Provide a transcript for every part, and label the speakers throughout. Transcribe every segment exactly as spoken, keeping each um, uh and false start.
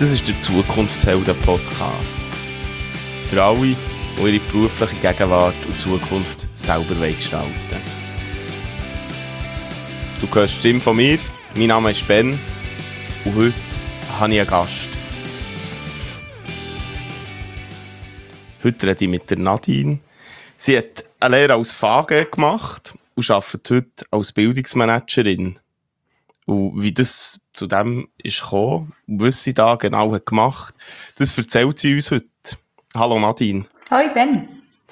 Speaker 1: Das ist der Zukunftshelden-Podcast. Für alle, die ihre berufliche Gegenwart und Zukunft selber gestalten wollen. Du hörst die Stimme von mir, mein Name ist Ben und heute habe ich einen Gast. Heute rede ich mit der Nadine. Sie hat eine Lehre als V G gemacht und arbeitet heute als Bildungsmanagerin. Und wie das zu dem ist gekommen und was sie da genau hat gemacht, das erzählt sie uns heute. Hallo Nadine.
Speaker 2: Hoi Ben.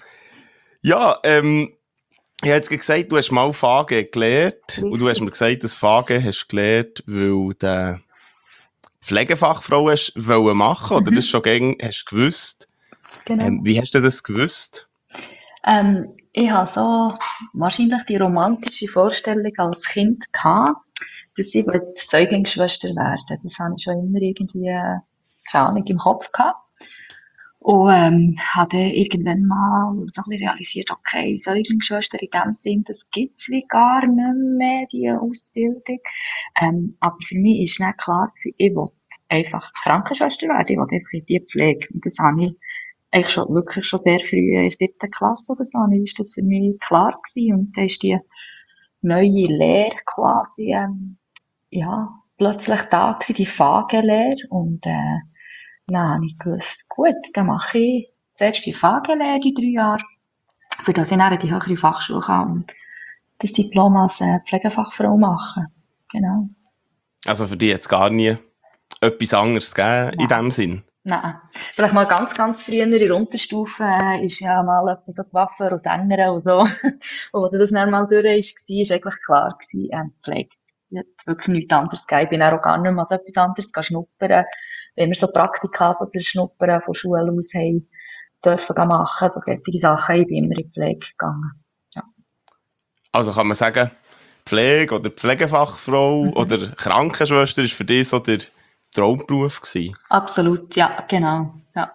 Speaker 1: Ja, ähm, ich habe jetzt gesagt, du hast mal V G gelernt. Richtig. Und du hast mir gesagt, dass V G hast du gelernt, weil du Pflegefachfrau hast wollen machen, oder mhm. das schon gegen hast du gewusst.
Speaker 2: Genau.
Speaker 1: Ähm, wie hast du das gewusst?
Speaker 2: Ähm, ich hatte so wahrscheinlich die romantische Vorstellung als Kind gehabt, dass ich Säuglingsschwester werden. Das habe ich schon immer irgendwie, keine Ahnung, im Kopf gehabt. Und, ähm, habe irgendwann mal so ein bisschen realisiert, okay, Säuglingsschwester in dem Sinn, das gibt's wie gar nicht mehr, die Ausbildung. Ähm, aber für mich ist nicht klar gewesen, ich will einfach Krankenschwester werden, ich will einfach in die Pflege. Und das habe ich eigentlich schon, wirklich schon sehr früh in der siebten Klasse oder so, ist das für mich klar gewesen. Und dann ist die neue Lehre quasi, ähm, ja, plötzlich da gewesen, die V G-Lehre. Und, äh, dann habe ich gewusst, gut, dann mache ich zuerst die V G-Lehre, die drei Jahre, für das ich dann die höhere Fachschule kann und das Diplom als äh, Pflegefachfrau machen. Genau.
Speaker 1: Also für dich jetzt gar nie etwas anderes gegeben
Speaker 2: Nein.
Speaker 1: in dem Sinn?
Speaker 2: Nein. Vielleicht mal ganz, ganz früher in der Unterstufe äh, ist ja mal etwas so Coiffeur und Sänger und so. Und als das dann mal durch war, war eigentlich klar gewesen, äh, Pflege. Ich hatte wirklich nichts anderes gegeben. Ich bin auch gar nicht mehr so etwas anderes schnuppern. Wenn wir so Praktika, so zu Schnuppern von Schule aus haben, dürfen machen, so solche Sachen. Ich bin immer in die Pflege gegangen. Ja.
Speaker 1: Also kann man sagen, Pflege oder Pflegefachfrau mhm. oder Krankenschwester ist für dich so der Traumberuf gewesen?
Speaker 2: Absolut, ja, genau. Ja.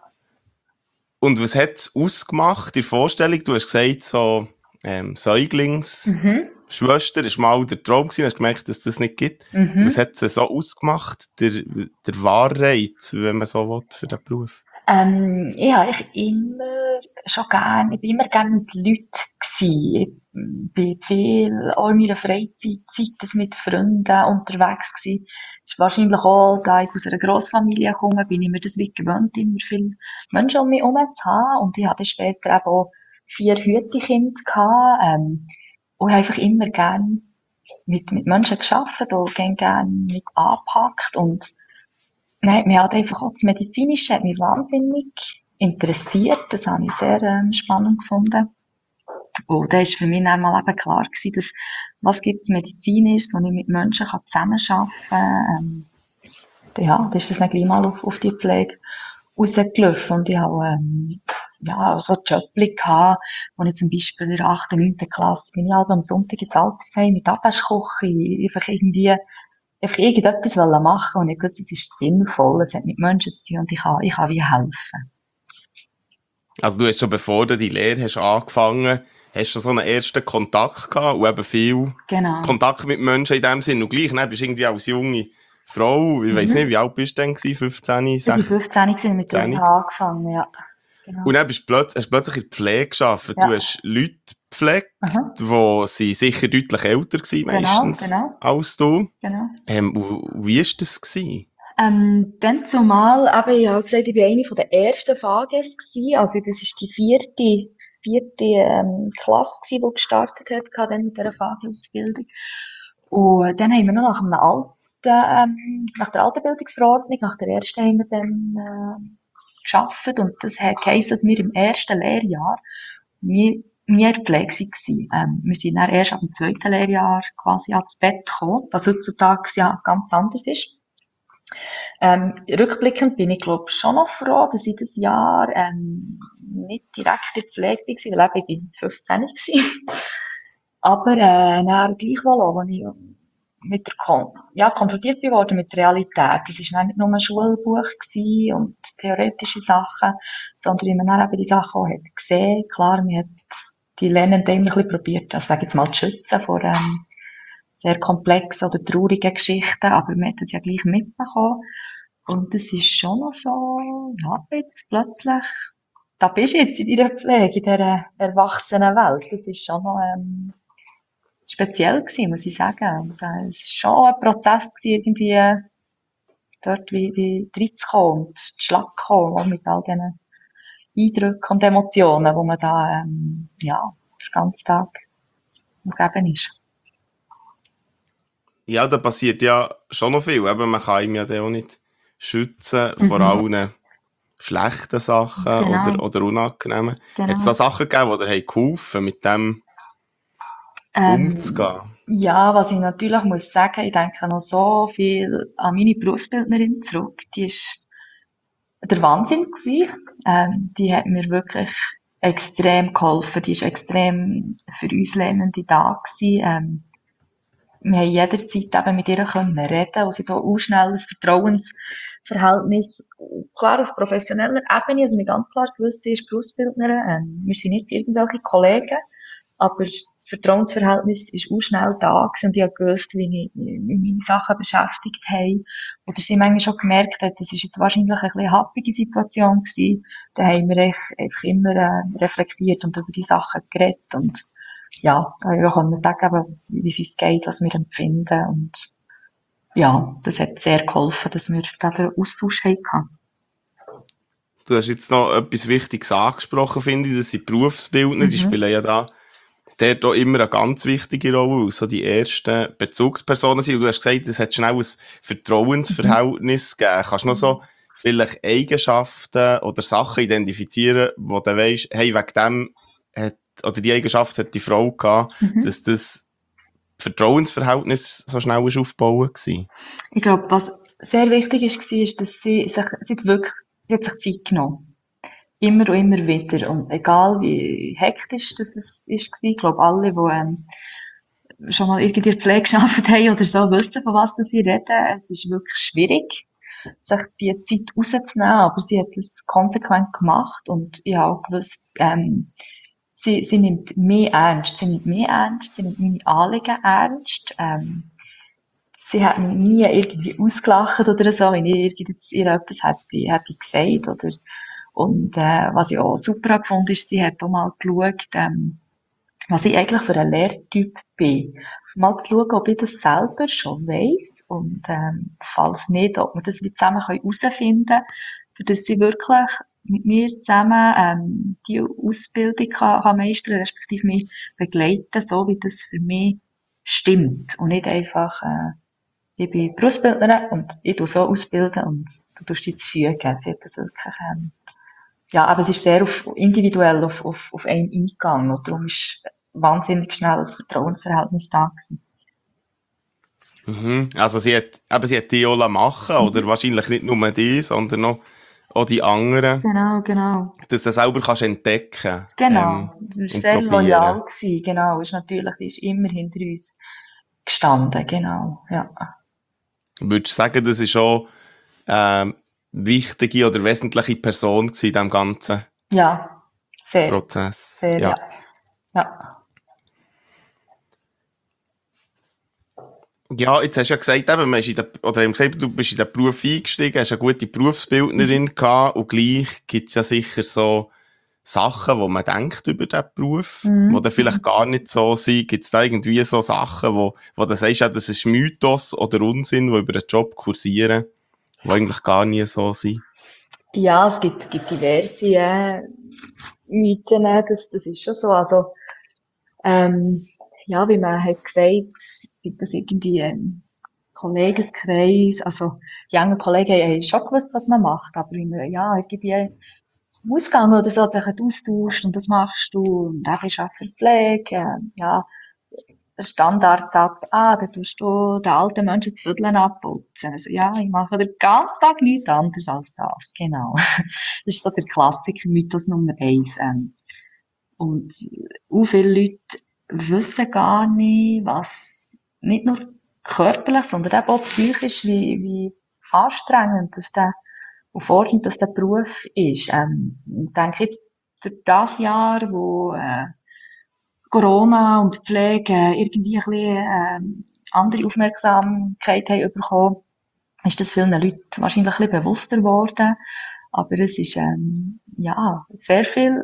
Speaker 1: Und was hat es ausgemacht, die Vorstellung? Du hast gesagt, so ähm, Säuglingsschwester mhm. ist mal der Traum gewesen, hast gemerkt, dass es das nicht gibt. Mhm. Was hat es so ausgemacht, der, der Wahrheit, wenn man so will, für den Beruf?
Speaker 2: Ähm, ja, ich immer schon gern, ich bin immer gern mit Leuten gewesen. Ich bin viel, auch in meiner Freizeit, Zeit mit Freunden unterwegs gewesen. Ist wahrscheinlich auch, da ich aus einer Grossfamilie komme, bin ich mir das wie gewöhnt, immer viele Menschen um mich herum zu haben. Und ich hatte später eben auch vier Hütekinder gehabt, ähm, und ich habe einfach immer gern mit, mit Menschen gearbeitet und gern, gern mit angepackt und Nein, mir hat einfach auch das Medizinische hat mich wahnsinnig interessiert. Das habe ich sehr ähm, spannend gefunden. Und da ist für mich dann mal eben klar gewesen, dass, was gibt's Medizinisches, wo ich mit Menschen kann zusammenarbeiten kann. Ähm, ja, da ist das dann gleich mal auf, auf die Pflege rausgelaufen. Und ich habe, ähm, ja, so Jobs gehabt, wo ich zum Beispiel in der achten, neunten Klasse bin ich halt am Sonntag ins Altersheim mit Abwaschkoche, einfach irgendwie, einfach irgendetwas machen und ich wusste, es ist sinnvoll, es hat mit Menschen zu tun und ich kann, ich kann wie helfen.
Speaker 1: Also du hast schon, bevor du die Lehre hast angefangen, hast du so einen ersten Kontakt gehabt und eben viel
Speaker 2: genau.
Speaker 1: Kontakt mit Menschen in dem Sinn. Und gleich, ne, bist du irgendwie als junge Frau, ich mhm. weiss nicht, wie alt bist du denn gewesen? fünfzehn, sechzehn?
Speaker 2: Ich war fünfzehn gewesen, mit der angefangen, ja.
Speaker 1: Genau. Und dann bist du plötzlich, hast du plötzlich in der Pflege gearbeitet. Ja. Du hast Leute gepflegt, mhm. die sie sicher deutlich älter waren, meistens, genau, genau. als du.
Speaker 2: Genau.
Speaker 1: Ähm, wie war das gewesen?
Speaker 2: Ähm, dann zumal, aber ich habe gesagt, ich war eine der ersten V Gs gewesen. Also, das ist die vierte, vierte, ähm, Klasse gewesen, die gestartet hat, dann mit dieser V G-Ausbildung. Und dann haben wir noch nach einem alten, ähm, nach der alten Bildungsverordnung, nach der ersten haben wir dann, äh, gearbeitet. Und das hat geheißen, dass wir im ersten Lehrjahr, wir, wir Pflege waren. Ähm, wir sind dann erst ab dem zweiten Lehrjahr quasi ans Bett gekommen, was heutzutage ja ganz anders ist. Ähm, rückblickend bin ich, glaube schon noch froh, dass ich das Jahr ähm, nicht direkt in der Pflege war, weil ich bin fünfzehn war. Aber äh, dann gleichwohl auch, als ich mit der Kon ja, konfrontiert bin worden mit der Realität. Das war nicht nur ein Schulbuch und theoretische Sachen, sondern wie man dann eben die Sachen auch hat gesehen. Klar, man hat die Lernenden immer ein bisschen probiert, also sage ich jetzt mal, zu schützen vor ähm, sehr komplexen oder traurigen Geschichten, aber man hat das ja gleich mitbekommen. Und das ist schon noch so, ja, jetzt plötzlich, da bist du jetzt in deiner Pflege, in dieser Erwachsenenwelt. Das ist schon noch ähm, speziell gewesen, muss ich sagen. Und äh, es war schon ein Prozess gewesen, irgendwie dort wie, wie reinzukommen und zu Schlag zu kommen, auch mit all diesen Eindrücken und Emotionen, die man da, ähm, ja, den ganzen Tag umgeben ist.
Speaker 1: Ja, da passiert ja schon noch viel. Eben, man kann ihm ja dann auch nicht schützen vor
Speaker 2: Mhm.
Speaker 1: allen schlechten Sachen oder,
Speaker 2: Genau,
Speaker 1: oder unangenehmen. Hat es da
Speaker 2: genau.
Speaker 1: Sachen gegeben, die dir haben geholfen, mit dem
Speaker 2: Ähm,
Speaker 1: umzugehen?
Speaker 2: ja, was ich natürlich muss sagen, ich denke noch so viel an meine Berufsbildnerin zurück. Die ist der Wahnsinn gewesen. Ähm, die hat mir wirklich extrem geholfen. Die ist extrem für uns Lernende da gewesen. Ähm, wir haben jederzeit eben mit ihr können reden und sie da auch schnell ein Vertrauensverhältnis, klar auf professioneller Ebene, also mir ganz klar gewusst, sie ist Berufsbildnerin, ähm, wir sind nicht irgendwelche Kollegen, aber das Vertrauensverhältnis ist auch schnell da gewesen und ich habe gewusst, wie ich, wie mich Sachen beschäftigt haben. Oder sie manchmal schon gemerkt hat, das ist jetzt wahrscheinlich ein bisschen eine happige Situation gewesen. Da haben wir echt einfach immer äh, reflektiert und über die Sachen geredet und ja, da habe ich auch können sagen, eben, wie es uns geht, was wir empfinden und ja, das hat sehr geholfen, dass wir da den Austausch hatten.
Speaker 1: Du hast jetzt noch etwas Wichtiges angesprochen, finde ich. Das sind Berufsbildner, die
Speaker 2: Mhm.
Speaker 1: spielen ja da dort auch immer eine ganz wichtige Rolle, weil so die ersten Bezugspersonen sind. Und du hast gesagt, es hat schnell ein
Speaker 2: Mhm.
Speaker 1: Vertrauensverhältnis gegeben. Kannst du noch so vielleicht Eigenschaften oder Sachen identifizieren, wo du weisst, hey, wegen dem hat, oder die Eigenschaft hat die Frau gehabt,
Speaker 2: Mhm.
Speaker 1: dass das Vertrauensverhältnis so schnell ist aufgebaut gewesen?
Speaker 2: Ich glaube, was sehr wichtig ist, war, ist, dass sie sich, sie hat wirklich, sie hat sich Zeit genommen. Immer und immer wieder. Und egal wie hektisch das es ist, ich glaube, alle, die ähm, schon mal irgendwie in der Pflege gearbeitet haben oder so, wissen, von was sie reden. Es ist wirklich schwierig, sich die Zeit rauszunehmen, aber sie hat es konsequent gemacht und ich habe auch gewusst, ähm, sie, sie nimmt mehr ernst, sie nimmt mehr ernst, sie nimmt meine Anliegen ernst, ähm, sie hat mich nie irgendwie ausgelacht oder so, wenn ich irgendwie jetzt ihr etwas hätte, hätte gesagt oder und äh, was ich auch super gefunden ist, sie hat auch mal geschaut, ähm, was ich eigentlich für ein Lehrtyp bin. Mal zu schauen, ob ich das selber schon weiss und ähm, falls nicht, ob wir das wie zusammen herausfinden können, für dass sie wirklich mit mir zusammen ähm, die Ausbildung kann, kann meistern, respektive mich begleiten, so wie das für mich stimmt und nicht einfach äh, ich bin Berufsbildnerin und ich tue so ausbilden und du tust dich fügen. Sie hat das wirklich ähm, ja, aber es ist sehr auf, individuell auf, auf, auf einen eingegangen. Und darum ist wahnsinnig schnell das Vertrauensverhältnis da gewesen.
Speaker 1: Mhm. Also sie hat, aber sie hat die auch machen oder
Speaker 2: Mhm.
Speaker 1: wahrscheinlich nicht nur die, sondern noch auch die anderen,
Speaker 2: Genau, genau.
Speaker 1: dass du selber kannst entdecken ähm,
Speaker 2: Genau. Du warst
Speaker 1: und
Speaker 2: sehr
Speaker 1: probieren.
Speaker 2: loyal gewesen. Genau. Ist natürlich, die ist immer hinter uns gestanden. Genau. Ja.
Speaker 1: Würdest du sagen, das ist auch ähm, wichtige oder wesentliche Person gewesen in diesem ganzen
Speaker 2: Ja. Sehr.
Speaker 1: Prozess?
Speaker 2: Sehr, ja.
Speaker 1: Ja.
Speaker 2: Ja.
Speaker 1: Ja, jetzt hast du ja gesagt, eben, man ist in der, oder haben gesagt, du bist in den Beruf eingestiegen, hast eine gute
Speaker 2: Mhm.
Speaker 1: Berufsbildnerin gehabt und gleich gibt es ja sicher so Sachen, wo man denkt über diesen Beruf, die dann
Speaker 2: Mhm.
Speaker 1: vielleicht
Speaker 2: Mhm.
Speaker 1: gar nicht so sind. Gibt es da irgendwie so Sachen, wo, wo du sagst, ja, das ist Mythos oder Unsinn, die über den Job kursieren, die eigentlich gar nie so sind?
Speaker 2: Ja, es gibt, gibt diverse äh, Mythen, das, das ist schon so. Also, ähm, ja, wie man hat gesagt, sind das irgendwie ein Kollegenkreis, also die anderen Kollegen haben schon gewusst, was man macht, aber wenn man, ja, irgendwie zum Ausgang oder so hat sich halt austauscht und das machst du und dann bist du auch für Pflege, äh, ja, der Standardsatz, ah, da tust du den alten Menschen das Vierteln abputzen. Also, ja, ich mache den ganzen Tag nichts anderes als das, genau. Das ist so der Klassiker, Mythos Nummer eins. Ähm, und auch viele Leute wissen gar nicht, was nicht nur körperlich, sondern eben auch psychisch, wie, wie anstrengend das der, und fordernd das der Beruf ist. Ähm, ich denke jetzt durch das Jahr, wo äh, Corona und Pflege irgendwie ein bisschen ähm, andere Aufmerksamkeit haben bekommen, ist das vielen Leuten wahrscheinlich ein bisschen bewusster geworden. Aber es ist, ähm, ja, sehr viel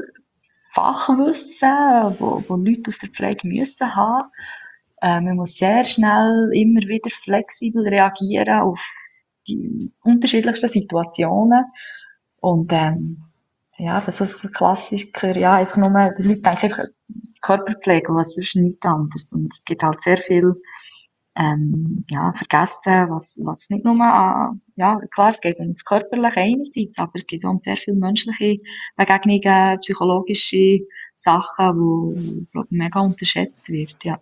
Speaker 2: Fachwissen, wo, wo Leute aus der Pflege müssen haben. Äh, man muss sehr schnell immer wieder flexibel reagieren auf die unterschiedlichsten Situationen. Und, ähm, ja, das ist ein Klassiker. Ja, einfach nur, die Leute denken einfach Körperpflege, was sonst nichts anderes. Und es gibt halt sehr viel, ähm, ja, vergessen, was, was nicht nur an, ja, klar, es geht um das Körperliche einerseits, aber es geht auch um sehr viel menschliche Begegnungen, psychologische Sachen, wo, glaub, mega unterschätzt wird, ja.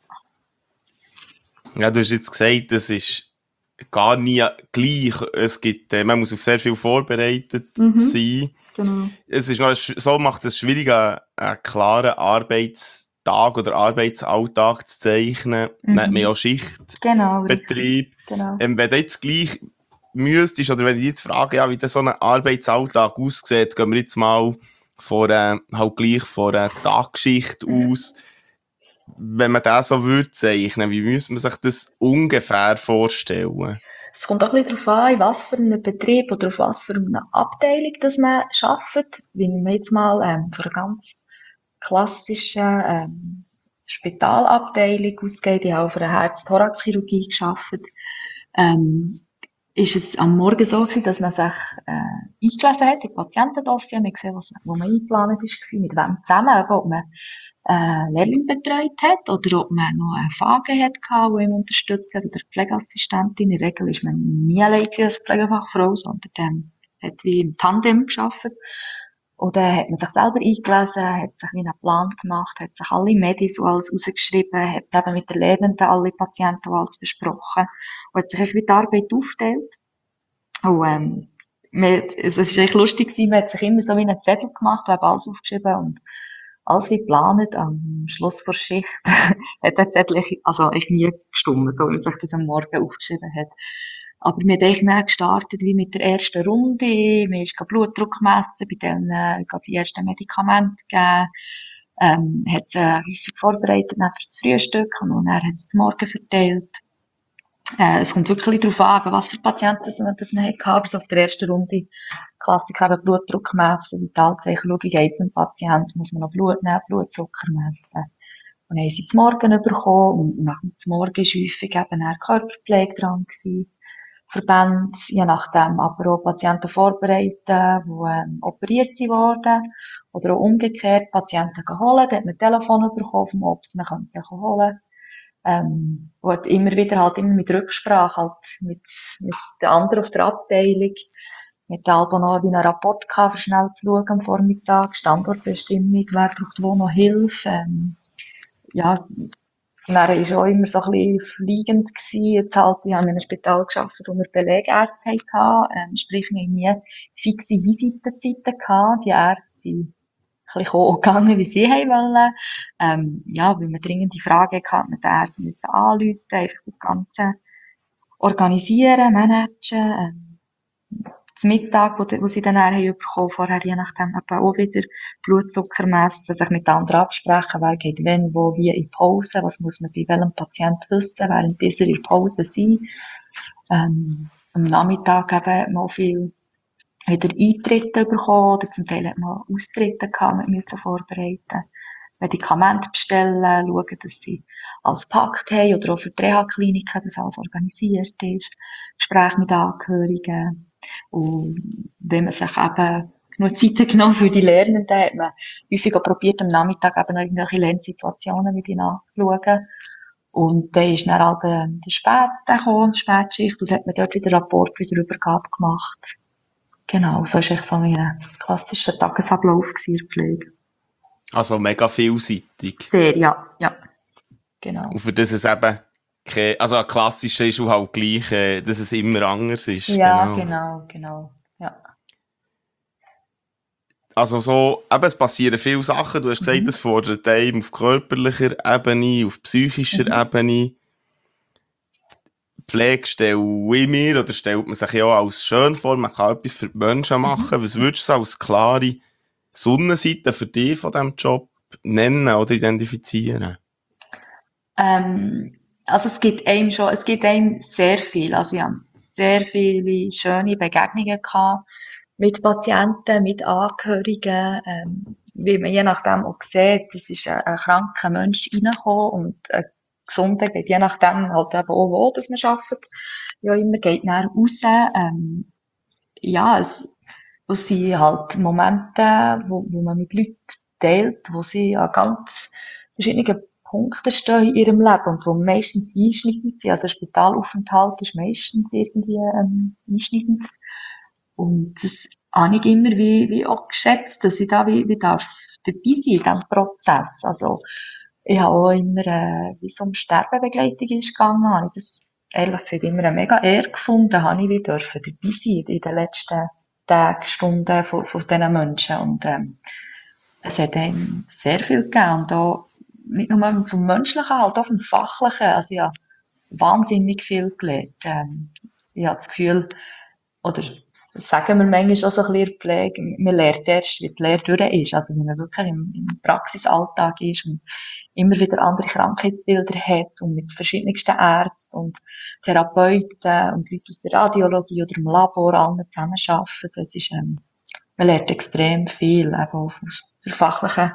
Speaker 1: Ja, du hast jetzt gesagt, das ist gar nie gleich. Es gibt, äh, man muss auf sehr viel vorbereitet
Speaker 2: Mhm,
Speaker 1: sein.
Speaker 2: genau.
Speaker 1: Es ist noch, so macht es schwierig, einen, einen klaren Arbeitstag oder Arbeitsalltag zu zeichnen. Dann hat man ja
Speaker 2: Mhm. Genau, richtig.
Speaker 1: Schichtbetrieb.
Speaker 2: Genau.
Speaker 1: Ähm, wenn du jetzt gleich müsstest, oder wenn ich jetzt frage, ja, wie das so ein Arbeitsalltag aussieht, gehen wir jetzt mal von einer, halt gleich von einer Tagschicht
Speaker 2: Mhm.
Speaker 1: aus. Wenn man das so würde zeichnen, wie müsste man sich das ungefähr vorstellen?
Speaker 2: Es kommt auch ein bisschen darauf an, in was für einem Betrieb oder auf was für eine Abteilung das man arbeitet. Wenn man jetzt mal ähm, von einer ganz klassischen ähm, Spitalabteilung ausgeht, ich habe auf einer Herz-Thorax-Chirurgie gearbeitet, ähm, ist es am Morgen so gewesen, dass man sich äh, eingelesen hat, in Patientendossier, man gesehen, was, wo man eingeplant war, mit wem zusammen, eben, ob man äh, Lehrling betreut hat oder ob man noch einen Fage hat gehabt, der ihm unterstützt hat oder eine Pflegeassistentin. In der Regel ist man nie allein gewesen als Pflegefachfrau, sondern ähm, hat wie im Tandem gearbeitet. Und dann hat man sich selber eingelesen, hat sich wie einen Plan gemacht, hat sich alle Medis und alles rausgeschrieben, hat eben mit den Lernenden alle Patienten und alles besprochen und hat sich wie die Arbeit aufgeteilt. Und ähm, man, es war echt lustig gewesen, man hat sich immer so wie einen Zettel gemacht, und alles aufgeschrieben und alles wie geplant. Am Schluss der Schicht hat der Zettel also echt nie gestimmt, so wie man sich das am Morgen aufgeschrieben hat. Aber wir haben eigentlich dann gestartet wie mit der ersten Runde. Wir haben Blutdruck gemessen, bei denen äh, die ersten Medikamente gegeben. Ähm, hat sie äh, häufig vorbereitet dann für das Frühstück und dann hat sie zum Morgen verteilt. Äh, es kommt wirklich darauf an, was für Patienten das man, das man hat gehabt. Also auf der ersten Runde Klassiker eben Blutdruck messen, Vitalzeichen schauen, geht es dem Patienten, muss man noch Blut nehmen, Blutzucker messen. Und dann haben sie zum Morgen bekommen und nach dem Morgen war häufig eben auch Körperpflege dran gewesen. Verbände, je nachdem, aber auch Patienten vorbereiten, die ähm, operiert wurden. Oder auch umgekehrt Patienten holen, da hat man Telefon bekommen vom Obst, man kann sie holen. Ähm, wo hat immer wieder halt immer mit Rücksprache halt mit, mit den anderen auf der Abteilung, mit der Alba noch wie einen Rapport gehabt, für schnell zu schauen am Vormittag, Standortbestimmung, wer braucht wo noch Hilfe, ähm, ja, dann war auch immer so ein bisschen fliegend gewesen. Jetzt halt, ich habe in einem Spital gearbeitet, wo wir Belegärzte hatten, ähm, sprich, wir haben nie fixe Visitenzeiten gehabt. Die Ärzte sind ein bisschen auch gegangen, wie sie haben wollen. Ähm, ja, weil wir dringende Fragen hatten, mit den Ärzten müssen anrufen, einfach das Ganze organisieren, managen, ähm, zum Mittag, wo, wo sie dann haben bekommen, vorher je nachdem eben auch wieder Blutzucker messen, sich mit anderen absprechen, wer geht wenn, wo, wie in Pause, was muss man bei welchem Patient wissen, während dieser in Pause sein. Ähm, am Nachmittag eben mal viel wieder Eintritte bekommen oder zum Teil hat man Austritte gehabt, man müssen vorbereiten. Medikamente bestellen, schauen, dass sie alles gepackt haben oder auch für die Reha-Kliniken, dass alles organisiert ist. Gespräche mit Angehörigen. Und wenn man sich eben genug Zeit genommen für die Lernenden, hat man häufig auch probiert, am Nachmittag eben noch irgendwelche Lernsituationen mit ihnen anzuschauen. Und dann ist dann halt äh, die Späte gekommen, die Spätschicht, und dann hat man dort wieder Rapport, wieder Übergabe gemacht. Genau, so war echt so ein klassischer Tagesablauf in der Pflege.
Speaker 1: Also mega vielseitig.
Speaker 2: Sehr, ja, ja, genau.
Speaker 1: Und für das es eben kein, also ein klassischer ist und halt gleich, äh, dass es immer anders ist,
Speaker 2: Ja,
Speaker 1: genau.
Speaker 2: genau, genau, ja.
Speaker 1: Also so, eben, es passieren viele Sachen. Du hast gesagt, es
Speaker 2: Mhm.
Speaker 1: fordert einem auf körperlicher Ebene, auf psychischer
Speaker 2: Mhm.
Speaker 1: Ebene. Pflege stelle ich mir, oder stellt man sich ja auch als schön vor, man kann etwas für die Menschen
Speaker 2: Mhm.
Speaker 1: machen. Was würdest du als klare Sonnenseite für dich von diesem Job nennen oder identifizieren?
Speaker 2: Ähm, Also es gibt einem schon, es gibt einem sehr viel. Also ich habe sehr viele schöne Begegnungen gehabt mit Patienten, mit Angehörigen, ähm, wie man je nachdem auch sieht, es ist ein, ein kranker Mensch reingekommen und ein gesunder geht je nachdem halt eben auch wo, dass man arbeitet. Ja, immer geht näher raus. Ähm, ja, es, wo sind halt Momente, wo, wo man mit Leuten teilt, wo sie an ganz verschiedenen Punkten stehen in ihrem Leben und wo meistens einschneidend sind. Also ein Spitalaufenthalt ist meistens irgendwie ähm, einschneidend. Und das habe ich immer wie, wie auch geschätzt, dass ich da wie, wie darf dabei sein in diesem Prozess. Also ich habe auch immer, äh, wie es um Sterbebegleitung ist gegangen, habe ich das ehrlich gesagt immer eine mega Ehre gefunden, habe ich wie dürfen dabei sein in den letzten Tagen, Stunden von, von diesen Menschen. Und ähm, es hat einem sehr viel gegeben. Und auch nicht nur vom Menschlichen, halt auch vom Fachlichen. Also ich habe wahnsinnig viel gelernt. Ähm, ich habe das Gefühl, oder das sagen wir manchmal auch so ein bisschen in der Pflege, man lernt erst, wie die Lehre durch ist. Also wenn man wirklich im, im Praxisalltag ist und immer wieder andere Krankheitsbilder hat und mit verschiedensten Ärzten und Therapeuten und Leuten aus der Radiologie oder im Labor allen zusammenarbeiten. Das ist, ähm, man lernt extrem viel, eben auch auf der fachlichen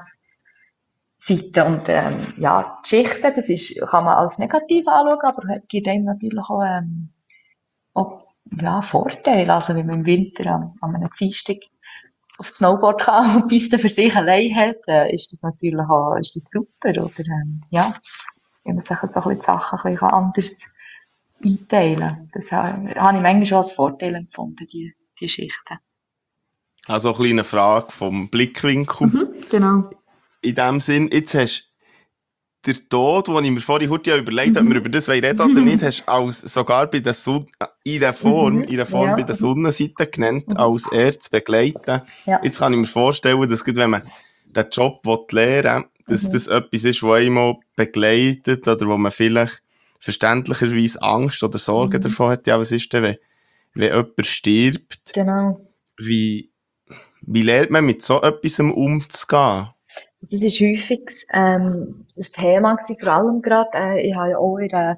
Speaker 2: Seite. Und ähm, ja, die Geschichten, das ist, kann man als negativ anschauen, aber es gibt einem natürlich auch, ähm, auch ja, Vorteile. Also wenn man im Winter an, an einem Dienstag auf das Snowboard kann und die Piste für sich allein hat, äh, ist das natürlich auch, ist das super. Oder ähm, ja, wenn man sich so ein bisschen die Sachen ein bisschen anders einteilen kann. Das habe, habe ich manchmal schon als Vorteil empfunden, die, die Schichten.
Speaker 1: Also eine kleine Frage vom Blickwinkel.
Speaker 2: Mhm, genau.
Speaker 1: In dem Sinn, jetzt hast du den Tod, den ich mir vorhin heute überlegt habe, ob wir über
Speaker 2: Mhm.
Speaker 1: das reden oder nicht, hast als, sogar bei der Son in der Form,
Speaker 2: Mhm.
Speaker 1: in der Form
Speaker 2: Ja.
Speaker 1: bei der Sonnenseite genannt,
Speaker 2: Mhm.
Speaker 1: als er zu begleiten.
Speaker 2: Ja.
Speaker 1: Jetzt kann ich mir vorstellen, dass gerade wenn man den Job lernen will, dass
Speaker 2: Mhm.
Speaker 1: das etwas ist, was einem begleitet oder wo man vielleicht verständlicherweise Angst oder Sorgen
Speaker 2: Mhm.
Speaker 1: davon hat. Ja, was ist denn, wenn, wenn jemand stirbt?
Speaker 2: Genau.
Speaker 1: Wie, wie lernt man mit so etwas umzugehen?
Speaker 2: Das ist häufig ähm, das Thema gewesen, vor allem gerade, äh, ich habe ja auch in einer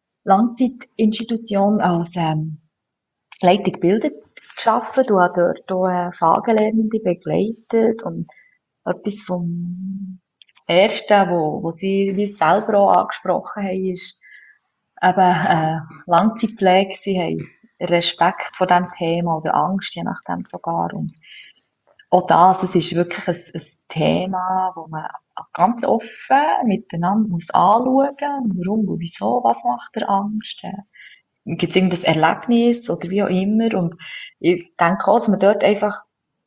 Speaker 2: Langzeitinstitution als ähm, Leitung Bildung gearbeitet und habe dort auch äh, Fahrgelernte begleitet und etwas vom Ersten, wo, wo sie wie selber auch angesprochen haben, ist eben äh, Langzeitpflege. Sie haben Respekt vor dem Thema oder Angst, je nachdem sogar. Und auch das, es ist wirklich ein, ein Thema, wo man ganz offen miteinander muss anschauen muss. Warum und wieso, was macht der Angst? Äh, Gibt es irgendein Erlebnis oder wie auch immer? Und ich denke auch, dass man dort einfach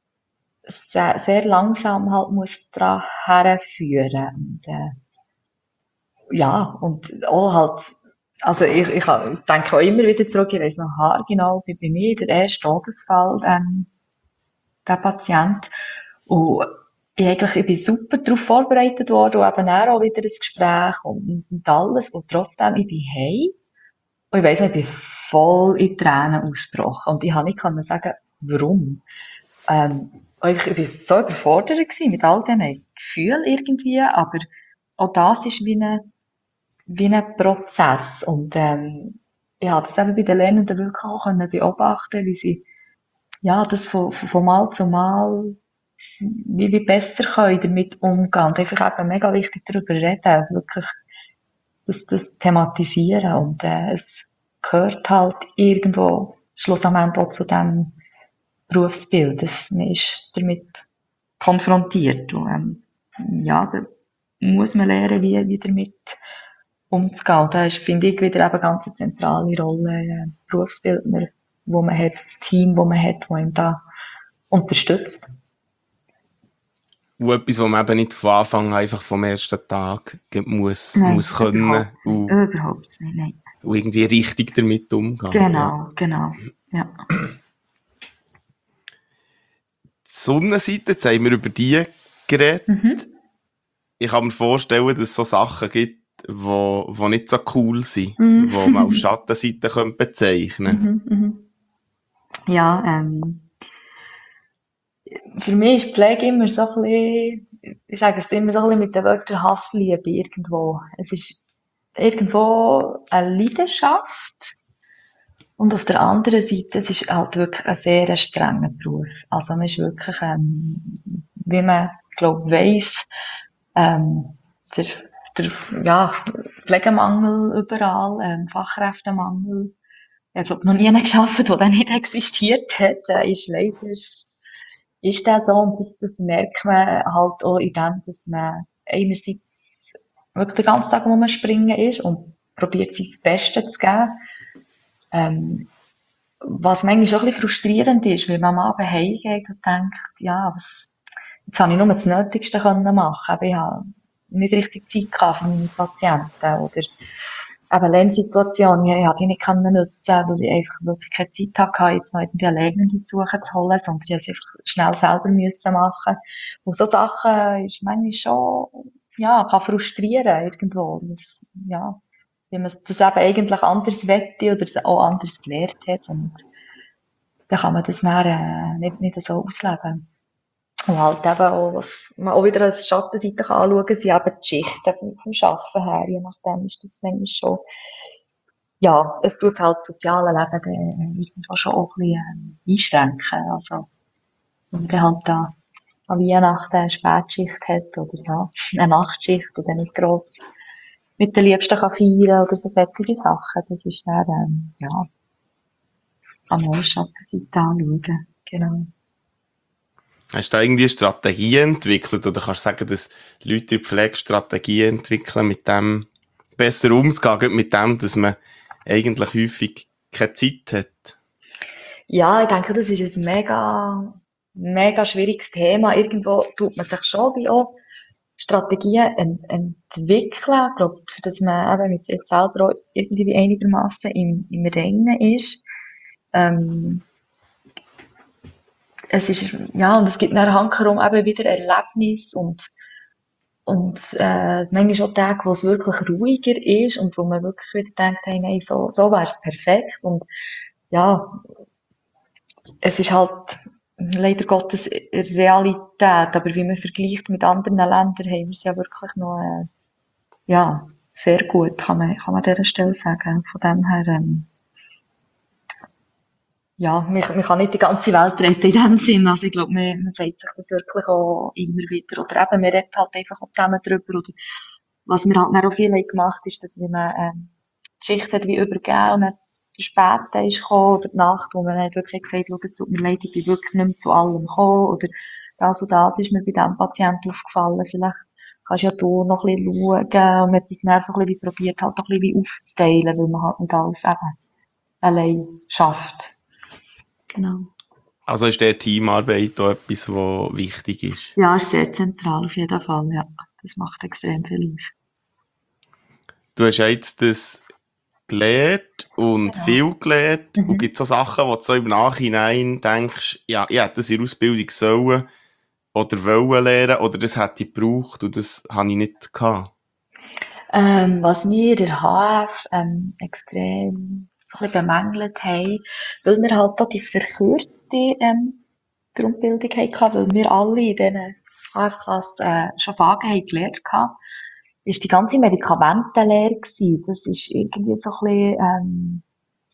Speaker 2: sehr, sehr langsam halt muss dran herführen. Und, äh, ja, und auch halt, also ich, ich denke auch immer wieder zurück, ich weiss noch haargenau, bei, bei mir der erste Todesfall, ähm, der Patient. Und ich, eigentlich, ich bin super darauf vorbereitet worden und eben auch wieder ein Gespräch und, und alles. Und trotzdem, ich bin heim. Und ich weiss nicht, ich bin voll in Tränen ausgebrochen. Und ich habe nicht können sagen, warum. Ähm, ich, ich war so überfordert gewesen mit all diesen Gefühlen irgendwie, aber auch das ist wie ein, wie ein Prozess. Und ähm, ich habe das eben bei den Lernenden wirklich auch können beobachten, wie sie ja, das von, von Mal zu Mal wie wir besser können damit umgehen. Und einfach eben mega wichtig darüber reden, wirklich das, das thematisieren. Und äh, es gehört halt irgendwo schlussendlich auch zu dem Berufsbild. Das, man ist damit konfrontiert. Und, ähm, ja, da muss man lernen, wie, wie damit umzugehen. Und da ist, finde ich, wieder eben ganz eine zentrale Rolle, äh, Berufsbildner, wo man hat, das Team, wo man hat, wo ihm da unterstützt.
Speaker 1: Und etwas, was man eben nicht von Anfang an einfach vom ersten Tag muss,
Speaker 2: Nein,
Speaker 1: muss können
Speaker 2: überhaupt nicht.
Speaker 1: und,
Speaker 2: Überhaupt nicht, nein.
Speaker 1: und irgendwie richtig damit umgehen. Ja.
Speaker 2: Genau, genau. Ja.
Speaker 1: Die Sonnenseite, jetzt haben wir über die geredet.
Speaker 2: Mhm.
Speaker 1: Ich kann mir vorstellen, dass es so Sachen gibt, wo, wo nicht so cool sind, wo man als
Speaker 2: Mhm.
Speaker 1: Schattenseite könnte bezeichnen.
Speaker 2: Mhm. Mhm. Ja, ähm, für mich ist Pflege immer so ein bisschen, ich sage es immer so ein bisschen mit den Wörtern Hassliebe irgendwo. Es ist irgendwo eine Leidenschaft. Und auf der anderen Seite, es ist halt wirklich ein sehr strenger Beruf. Also man ist wirklich, ähm, wie man, glaube weiss, ähm, der, der, ja, Pflegemangel überall, ähm, Fachkräftemangel. Ich habe glaub, noch nie einen gearbeitet, der nicht existiert hat. Der ist leider, ist der so. Und das, das merkt man halt auch in dem, dass man einerseits wirklich den ganzen Tag rumspringen ist und probiert sein Bestes zu geben. Ähm, was manchmal auch ein bisschen frustrierend ist, weil man am Abend heimgeht und denkt, ja, was, jetzt habe ich nur das Nötigste können machen, aber ich habe nicht richtig Zeit gehabt für meine Patienten oder eben Lernsituationen, ich habe die nicht können nutzen, weil ich einfach wirklich keine Zeit hatte, jetzt noch irgendwie eine Lernende zu suchen zu holen, sondern ich musste es einfach schnell selber müssen machen. Und so Sachen ist manchmal schon, ja, kann frustrieren irgendwo. Das, ja, wenn man das eben eigentlich anders wette oder es auch anders gelernt hat und dann kann man das dann, äh, nicht, nicht so ausleben. Und halt eben auch, was man auch wieder als Schattenseite kann anschauen kann, sind eben die Schichten vom, vom Arbeiten her. Je nachdem ist das manchmal schon, ja, es tut halt das soziale Leben dann irgendwo schon auch ein bisschen ähm, einschränken. Also, wenn man dann halt da an Weihnachten eine Spätschicht hat oder ja, eine Nachtschicht und dann nicht gross mit den Liebsten kann feiern oder so solche Sachen, das ist dann, ähm, ja, an der Schattenseite anschauen. Genau.
Speaker 1: Hast du da irgendwie Strategien entwickelt oder kannst du sagen, dass Leute in der Pflege Strategien entwickeln, mit dem besser umzugehen, mit dem, dass man eigentlich häufig keine Zeit hat?
Speaker 2: Ja, ich denke, das ist ein mega, mega schwieriges Thema. Irgendwo tut man sich schon wie auch Strategien ent entwickeln. Ich glaube, für dass man eben mit sich selber auch irgendwie einigermaßen im, im Reinen ist. Ähm, es ist, ja, und es gibt dann hankerum eben wieder Erlebnis und, und, äh, manchmal schon Tage, wo es wirklich ruhiger ist und wo man wirklich wieder denkt, hey, nein, so, so wäre es perfekt. Und ja, es ist halt leider Gottes Realität, aber wie man vergleicht mit anderen Ländern, haben wir es ja wirklich noch, äh, ja, sehr gut, kann man, kann man an dieser Stelle sagen. Von dem her, ähm, ja, man, man kann nicht die ganze Welt retten in dem Sinn. Also ich glaube, man, man sagt sich das wirklich auch immer wieder. Oder eben, man redet halt einfach auch zusammen drüber. Oder was wir halt dann auch viel haben gemacht ist, dass man ähm, die Schicht hat wie übergeben und dann der Späte ist gekommen oder die Nacht, wo man hat wirklich gesagt, schau, es tut mir leid, ich bin wirklich nicht mehr zu allem gekommen oder das und das ist mir bei diesem Patienten aufgefallen, vielleicht kannst du ja du noch ein bisschen schauen und man hat das dann einfach ein bisschen probiert, halt noch ein bisschen wie aufzuteilen, weil man halt nicht alles eben allein schafft. Genau.
Speaker 1: Also ist der Teamarbeit auch etwas, was wichtig ist?
Speaker 2: Ja, ist sehr zentral auf jeden Fall, ja. Das macht extrem viel aus.
Speaker 1: Du hast ja jetzt das gelernt und
Speaker 2: Genau.
Speaker 1: viel gelernt und
Speaker 2: Mhm.
Speaker 1: gibt es so Sachen, wo du so im Nachhinein denkst, ja, ich hätte das in der Ausbildung sollen oder wollen lernen oder das hätte ich gebraucht und das habe ich nicht gehabt.
Speaker 2: Ähm, was wir in der H F ähm, extrem so ein bisschen bemängelt haben, weil wir halt da die verkürzte ähm, Grundbildung hatten, weil wir alle in diesen H F-Klassen äh, schon Fragen haben gelernt haben, ist die ganze Medikamentenlehre gewesen. Das ist irgendwie so ein bisschen, ähm,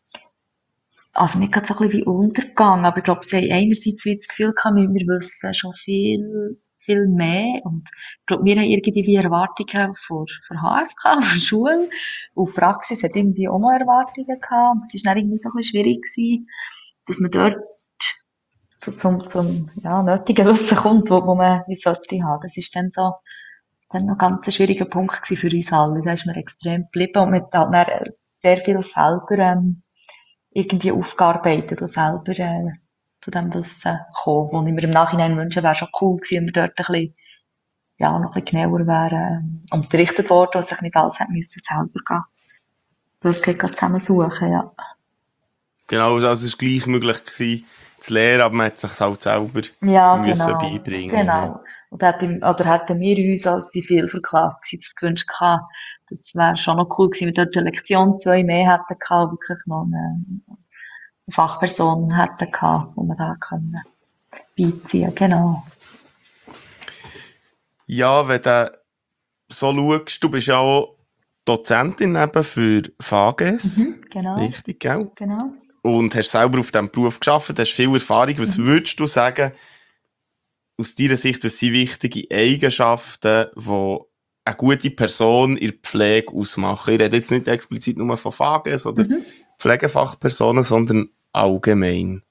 Speaker 2: also nicht gerade so ein bisschen wie Untergang, aber ich glaube, sie haben einerseits wie das Gefühl gehabt, wir wir wissen schon viel, viel mehr und ich glaube, wir haben irgendwie wie Erwartungen vor, vor H F gehabt, vor Schule und die Praxis hat irgendwie auch noch Erwartungen gehabt und es ist dann irgendwie so ein bisschen schwierig gewesen, dass man dort so zum, zum, ja, nötigen Wissen kommt, wo, wo man wie sollte haben. Das ist dann so, dann noch ganz ein schwieriger Punkt gewesen für uns alle. Da ist mir extrem geblieben und man hat halt dann sehr viel selber, ähm, irgendwie aufgearbeitet und selber äh, zu dem Wissen kommen. Und ich mir im Nachhinein wünschen, wäre schon cool gewesen, wenn wir dort ein bisschen, ja, noch ein bisschen genauer wären äh, unterrichtet worden und sich nicht alles hätte müssen selber gehen. Wissen zusammen suchen, ja.
Speaker 1: Genau, also es war gleich möglich gewesen, zu lernen, aber man hat sich halt selber
Speaker 2: Ja,
Speaker 1: müssen
Speaker 2: genau,
Speaker 1: beibringen. Ja.
Speaker 2: genau. Und hätte, oder hätten wir uns, als sie viel für Klasse gewesen, das gewünscht gehabt, das wäre schon noch cool gewesen, wenn wir dort eine Lektion zwei mehr hätten gehabt, wirklich noch eine, eine Fachperson hätten gehabt, wo man da können beiziehen, genau.
Speaker 1: Ja, wenn du so schaust, du bist ja auch Dozentin eben für F A G E S.
Speaker 2: Mhm, genau,
Speaker 1: Richtig, gell?
Speaker 2: genau.
Speaker 1: Und hast selber auf diesem Beruf gearbeitet, hast viel Erfahrung. Was
Speaker 2: Mhm.
Speaker 1: würdest du sagen, aus deiner Sicht, was sind wichtige Eigenschaften, die eine gute Person in der Pflege ausmachen? Ich rede jetzt nicht explizit nur von F A G E S oder
Speaker 2: Mhm.
Speaker 1: Pflegefachpersonen, sondern allgemein.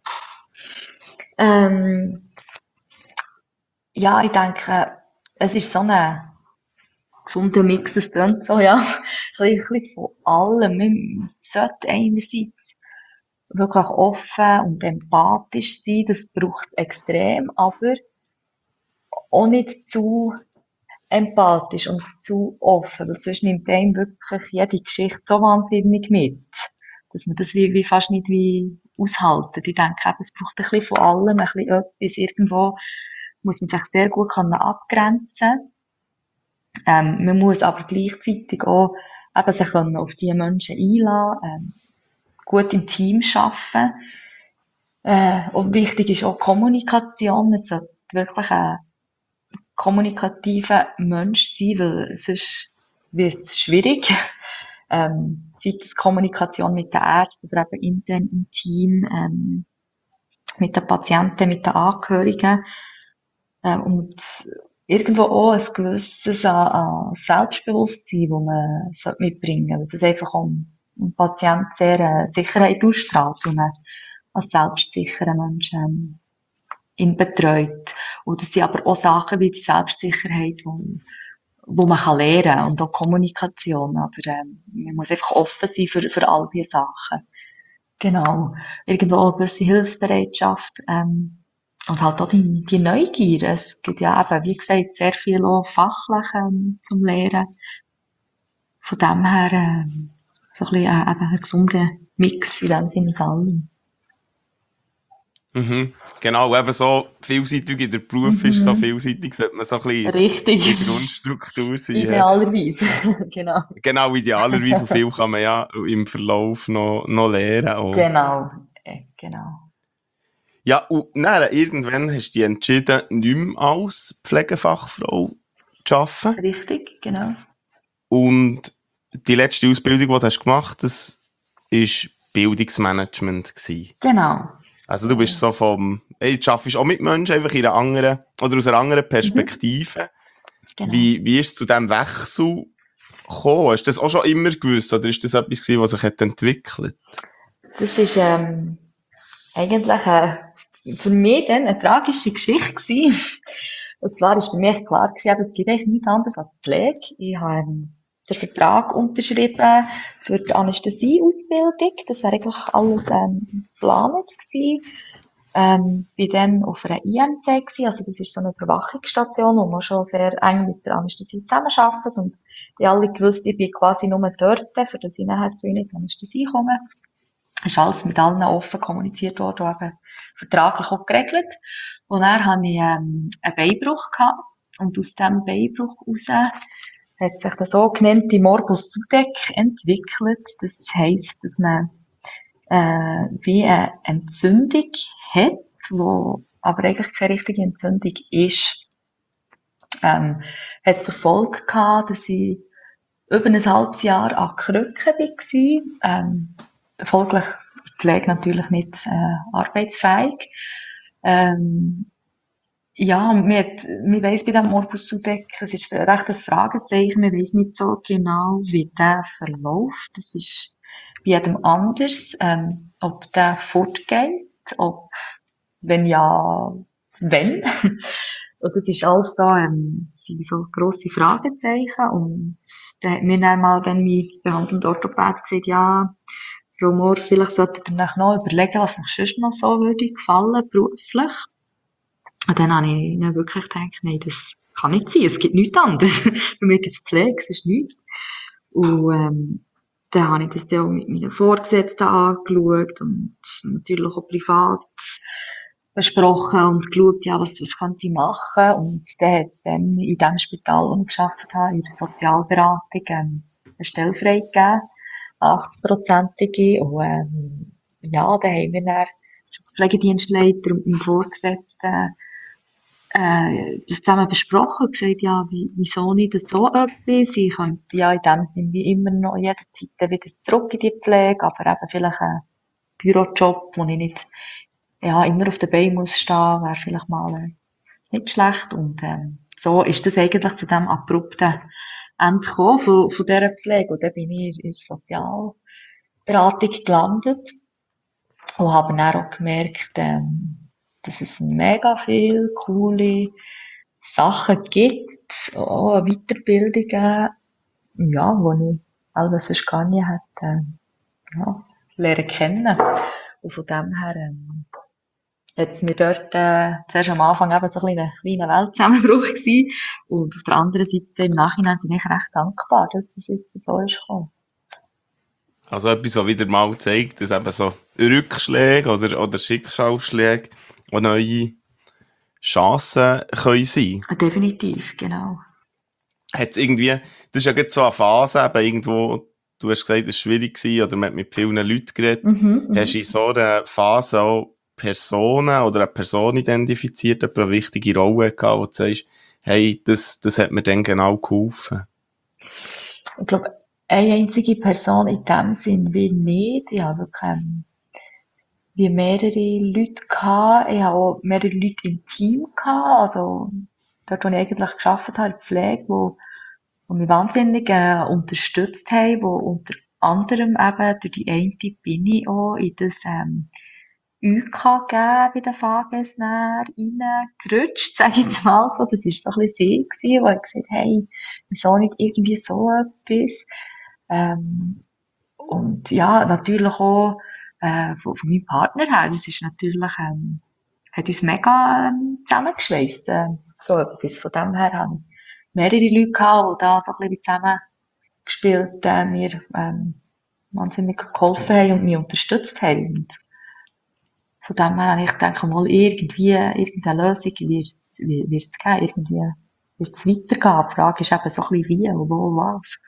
Speaker 2: Ähm, ja, ich denke, es ist so ein gesunder Mix, es tönt so, ja. So ein bisschen von allem. Man sollte einerseits wirklich offen und empathisch sein, das braucht es extrem, aber auch nicht zu empathisch und zu offen, weil sonst nimmt einem wirklich jede Geschichte so wahnsinnig mit, dass man das wie, wie fast nicht wie aushalten. Ich denke eben, es braucht ein bisschen von allem, ein bisschen etwas. Irgendwo muss man sich sehr gut können abgrenzen. Ähm, man muss aber gleichzeitig auch eben sich können auf die Menschen einlassen, ähm, gut im Team arbeiten. Äh, und wichtig ist auch Kommunikation. Es sollte wirklich ein kommunikativer Mensch sein, weil sonst wird es schwierig. Ähm, sei es Kommunikation mit den Ärzten oder eben intern im Team, ähm, mit den Patienten, mit den Angehörigen. Ähm, und irgendwo auch ein gewisses an, an Selbstbewusstsein, das man sollte mitbringen sollte. Weil das einfach um, um den Patienten sehr äh, Sicherheit ausstrahlt, wenn man als selbstsicherer Mensch ähm, ihn betreut. Und das sind aber auch Sachen wie die Selbstsicherheit, wo, wo man kann lernen kann und auch Kommunikation. Aber ähm, man muss einfach offen sein für, für all diese Sachen. Genau. Irgendwo auch eine gewisse Hilfsbereitschaft. Ähm, und halt auch die, die Neugier. Es gibt ja eben, wie gesagt, sehr viel auch fachlich ähm, zum Lehren. Von dem her ähm, so ein bisschen äh, eben ein gesunder Mix in dem Sinne aus allem.
Speaker 1: Mhm. Genau, eben so vielseitig wie der Beruf ist, so
Speaker 2: Mhm.
Speaker 1: vielseitig sollte man so ein bisschen
Speaker 2: Richtig.
Speaker 1: die Grundstruktur sein. Ja.
Speaker 2: Idealerweise. Genau.
Speaker 1: Genau, idealerweise, und viel kann man ja im Verlauf noch, noch lernen. Auch.
Speaker 2: Genau. Äh, genau.
Speaker 1: Ja, und dann, irgendwann hast du dich entschieden, nicht mehr als Pflegefachfrau zu arbeiten.
Speaker 2: Richtig, genau.
Speaker 1: Und die letzte Ausbildung, die du hast gemacht hast, das war Bildungsmanagement gewesen.
Speaker 2: Genau.
Speaker 1: Also du bist
Speaker 2: Genau.
Speaker 1: so vom, hey, du arbeitest auch mit Menschen, einfach in einer anderen, oder aus einer anderen
Speaker 2: Mhm.
Speaker 1: Perspektive.
Speaker 2: Genau.
Speaker 1: Wie, wie ist es zu diesem Wechsel gekommen? Hast du das auch schon immer gewusst, oder ist das etwas gewesen, was sich hat entwickelt?
Speaker 2: Das ist ähm, eigentlich äh, für mich dann eine tragische Geschichte gewesen. Und zwar ist für mich klar gewesen, eben, es gibt eigentlich nichts anderes als Pflege. Ich habe ähm, den Vertrag unterschrieben für die Anästhesieausbildung. Das wäre eigentlich alles ähm, geplant gewesen. Ähm, bin dann auf einer I M C gewesen, also das ist so eine Überwachungsstation, wo man schon sehr eng mit der Anästhesie zusammenarbeitet und die alle gewusst, ich bin quasi nur dort, für das ich nachher zu ihnen in die Anästhesie komme. Es ist alles mit allen offen kommuniziert worden, und eben vertraglich auch geregelt. Und dann hatte ich ähm, einen Beinbruch gehabt. Und aus diesem Beinbruch heraus hat sich der sogenannte Morbus Sudeck entwickelt. Das heisst, dass man äh, wie eine Entzündung hat, wo aber eigentlich keine richtige Entzündung ist. Ähm, hat zur Folge gehabt, dass ich über ein halbes Jahr an Krücken war. Ähm, folglich Pflege natürlich nicht äh, arbeitsfähig. Ähm, ja, man, hat, man weiss bei dem Morbus Sudeck, es ist ein rechtes Fragezeichen, man weiss nicht so genau, wie der verläuft. Das ist bei jedem anders, ähm, ob der fortgeht, ob, wenn ja, wenn. Und das ist alles so, ähm, das sind so grosse Fragezeichen. Und da hat mir dann mal dann mein behandelnder Orthopäd gesagt, ja, Frau Mohr, vielleicht solltet ihr euch noch überlegen, was euch sonst noch so würde gefallen, beruflich. Und dann habe ich dann wirklich gedacht, nein, das kann nicht sein, es gibt nichts anderes. Für mich gibt es Pflege, es ist nichts. Und, ähm, dann habe ich das dann auch mit meinen Vorgesetzten angeschaut und natürlich auch privat besprochen und geschaut, ja, was, was könnte ich machen. Und dann hat es dann in dem Spital, wo ich gearbeitet habe, in der Sozialberatung, ähm, eine Stelle freigegeben, achtzig-prozentige. Und, ähm, ja, da haben wir dann schon Pflegedienstleiter und meinen Vorgesetzten äh, das zusammen besprochen und gesagt, ja, wie, wieso nicht so etwas? Ich könnte ja in dem Sinn wie immer noch jederzeit dann wieder zurück in die Pflege, aber eben vielleicht ein Bürojob, wo ich nicht ja, immer auf den Beinen muss stehen, wäre vielleicht mal äh, nicht schlecht. Und ähm, so ist das eigentlich zu dem abrupten Ende gekommen von, von dieser Pflege. Und dann bin ich in der Sozialberatung gelandet und habe dann auch gemerkt, ähm, dass es mega viele coole Sachen gibt, auch Weiterbildungen, ja, wo ich alles sonst gar nicht hätte, äh, ja, lernen kennen. Und von dem her, ähm, hat's mir dort, äh, zuerst am Anfang eben so ein kleiner, kleiner Weltzusammenbruch gewesen. Und auf der anderen Seite, im Nachhinein bin ich recht dankbar, dass das jetzt so ist gekommen.
Speaker 1: Also etwas, was wieder mal zeigt, dass eben so Rückschläge oder, oder Schicksalsschläge auch neue Chancen können sein.
Speaker 2: Definitiv, genau.
Speaker 1: Hat's irgendwie, das ist ja gerade so eine Phase, eben irgendwo, du hast gesagt, es war schwierig gewesen, oder man hat mit vielen Leuten geredet.
Speaker 2: Mhm,
Speaker 1: Hast du
Speaker 2: mhm.
Speaker 1: in so einer Phase auch Personen oder eine Person identifiziert, jemand eine wichtige Rolle gehabt, wo du sagst, hey, das, das hat mir dann genau geholfen?
Speaker 2: Ich glaube, eine einzige Person in dem Sinn wie nicht. Ich habe wirklich, ähm, wie mehrere Leute gehabt. Ich habe auch mehrere Leute im Team gehabt. Also, dort, wo ich eigentlich gearbeitet habe, in der Pflege, wo, wo mich wahnsinnig äh, unterstützt haben, wo unter anderem eben durch die eine bin ich auch in das ähm, U K gegeben bei den Fahrgästen reingerutscht, sage ich jetzt mal so. Das war so ein bisschen sie gewesen, wo ich gesagt habe, hey, wieso nicht irgendwie so etwas? Ähm, und ja, natürlich auch äh, von, von meinem Partner her, das ist natürlich, ähm, hat uns mega ähm, zusammengeschweißt, äh, so etwas. Von dem her habe ich mehrere Leute gehabt, die da so ein bisschen zusammen gespielt, äh, mir ähm, wahnsinnig geholfen haben und mich unterstützt haben. Und von dem her habe ich gedacht, mal irgendwie, irgendeine Lösung wird es wird's geben, irgendwie wird es weitergehen. Die Frage ist eben so ein bisschen wie und wo und was.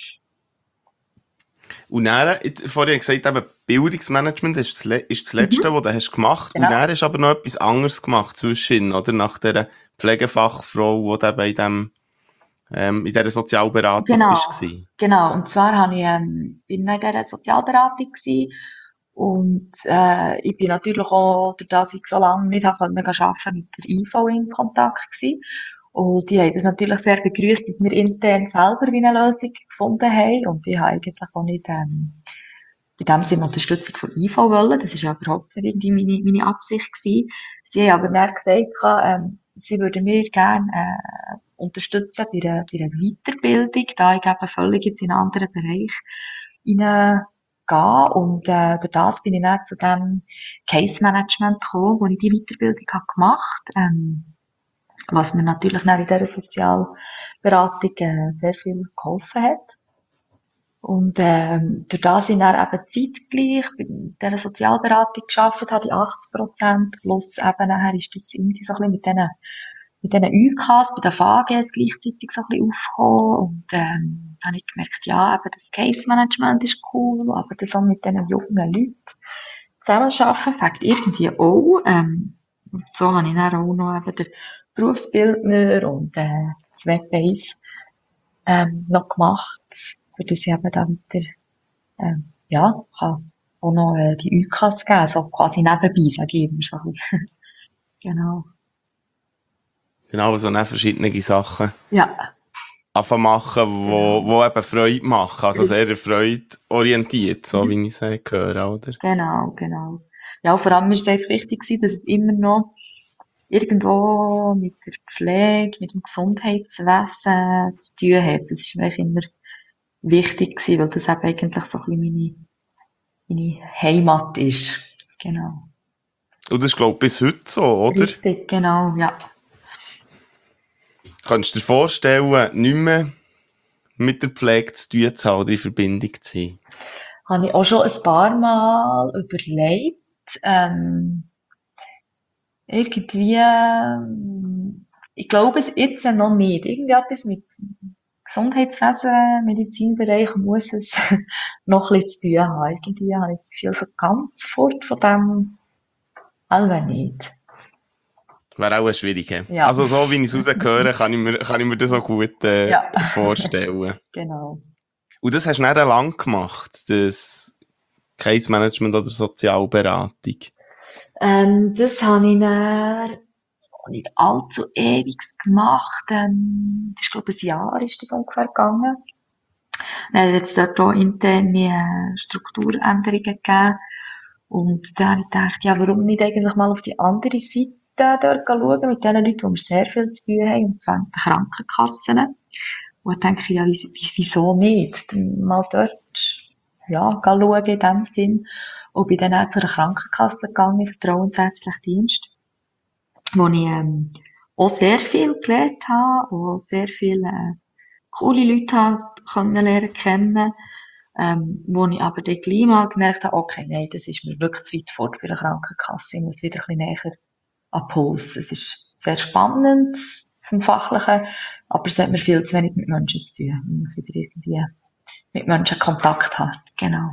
Speaker 1: Und dann, jetzt, vorhin gesagt, eben, Bildungsmanagement ist das, Le ist das Letzte,
Speaker 2: Mhm,
Speaker 1: was du hast gemacht. Und
Speaker 2: genau.
Speaker 1: dann hast du aber noch etwas anderes gemacht zwischen, oder? Nach dieser Pflegefachfrau, die du eben in, dem, ähm, in dieser Sozialberatung
Speaker 2: Genau,
Speaker 1: bist.
Speaker 2: genau. Und zwar habe ich, ähm, bin ich in dieser Sozialberatung gewesen. Und äh, ich bin natürlich auch, dadurch, dass ich so lange nicht habe können arbeiten, mit der I V in Kontakt gewesen. Und die haben das natürlich sehr begrüßt, dass wir intern selber wie eine Lösung gefunden haben. Und ich habe eigentlich auch nicht ähm, in dem Sinne Unterstützung von I V wollen. Das ist ja überhaupt nicht irgendwie meine, meine Absicht gewesen. Sie haben aber dann gesagt, ähm, sie würden mir gerne äh, unterstützen bei einer, bei einer Weiterbildung, da ich eben völlig jetzt in einen anderen Bereich hineingehen. Und äh, durch das bin ich dann zu dem Case Management gekommen, wo ich die Weiterbildung habe gemacht habe. Ähm, was mir natürlich dann in dieser Sozialberatung äh, sehr viel geholfen hat. Und ähm, durch das ich dann eben zeitgleich bei dieser Sozialberatung gearbeitet habe, die achtzig Prozent, plus eben nachher ist das irgendwie so ein bisschen mit diesen, mit diesen U Ks, bei den V A Gs gleichzeitig so ein bisschen aufgekommen. Und ähm, dann habe ich gemerkt, ja, eben das Case Management ist cool, aber das auch mit diesen jungen Leuten zusammenarbeiten, fängt irgendwie auch. Ähm, und so habe ich dann auch noch eben den Berufsbildner und äh, das Web eins ähm, noch gemacht, für das ich eben dann weiter ähm, ja, kann auch noch äh, die U Ks geben, so quasi nebenbei, sage ich immer so ein bisschen. Genau.
Speaker 1: Genau, so dann verschiedene Sachen
Speaker 2: Ja,
Speaker 1: anfangen machen, wo,
Speaker 2: genau.
Speaker 1: wo eben Freude machen. Also sehr
Speaker 2: Richtig.
Speaker 1: freudorientiert, so
Speaker 2: Mhm.
Speaker 1: wie ich es höre, oder?
Speaker 2: Genau, genau. Ja, vor allem ist es einfach wichtig gewesen, dass es immer noch irgendwo mit der Pflege, mit dem Gesundheitswesen zu tun hat. Das ist mir eigentlich immer wichtig gewesen, weil das eben eigentlich so ein bisschen meine, meine Heimat ist. Genau.
Speaker 1: Und das ist, glaube ich, bis heute so, oder?
Speaker 2: Richtig, genau, ja.
Speaker 1: Kannst du dir vorstellen, nicht mehr mit der Pflege zu tun zu haben oder in Verbindung zu sein?
Speaker 2: Habe ich auch schon ein paar Mal überlegt. Ähm, irgendwie, ähm, ich glaube es jetzt noch nicht. Irgendwie etwas mit Gesundheitswesen, Medizinbereich muss es noch ein bisschen zu tun haben. Irgendwie habe ich das Gefühl, so ganz fort von dem, allweil nicht.
Speaker 1: Wäre auch schwierig. He?
Speaker 2: Ja.
Speaker 1: Also so wie ich es rausgehöre, kann ich mir, kann ich mir das auch gut äh,
Speaker 2: Ja.
Speaker 1: vorstellen.
Speaker 2: Genau.
Speaker 1: Und das hast du dann lang gemacht, das Case Management oder Sozialberatung?
Speaker 2: Ähm, das habe ich dann nicht allzu ewig gemacht. Ähm, das ist, glaube ich, ein Jahr ist das ungefähr gegangen. Dann hat es dort auch interne äh, Strukturänderungen gegeben. Und dann habe ich gedacht, ja, warum nicht eigentlich mal auf die andere Seite dort schauen, mit den Leuten, die wir sehr viel zu tun haben, und zwar mit den Krankenkassen. Und dann denke ich, ja, wieso nicht? Mal dort, ja, schauen in dem Sinn. Und bin dann auch zu einer Krankenkasse gegangen, im vertrauensärztlichen Dienst, wo ich, ähm, auch sehr viel gelernt habe, auch sehr viele, äh, coole Leute habe können lernen kennen, ähm, wo ich aber dann gleich mal gemerkt habe, okay, nein, das ist mir wirklich zu weit fort bei der Krankenkasse. Ich muss wieder ein bisschen näher an Puls. Es ist sehr spannend vom Fachlichen, aber es hat mir viel zu wenig mit Menschen zu tun. Ich muss wieder irgendwie mit Menschen Kontakt haben. Genau.